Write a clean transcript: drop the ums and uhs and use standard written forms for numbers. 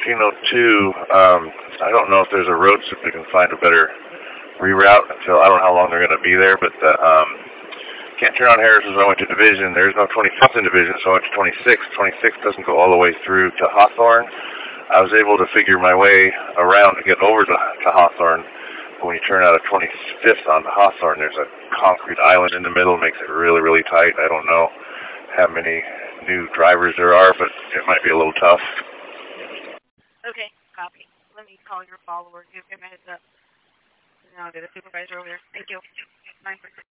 1402. I don't know if there's a road so we can find a better reroute until, I don't know how long they're going to be there, but can't turn on Harris as I went to Division. There's no 25th in Division, so I went to 26. 26 doesn't go all the way through to Hawthorne. I was able to figure my way around to get over to Hawthorne. But when you turn out of 25th onto Hawthorne, there's a concrete island in the middle. It makes it really, really tight. I don't know how many new drivers there are, but it might be a little tough. Okay, copy. Let me call your follower. Give him a heads up. Now I'll get a supervisor over there. Thank you. Bye.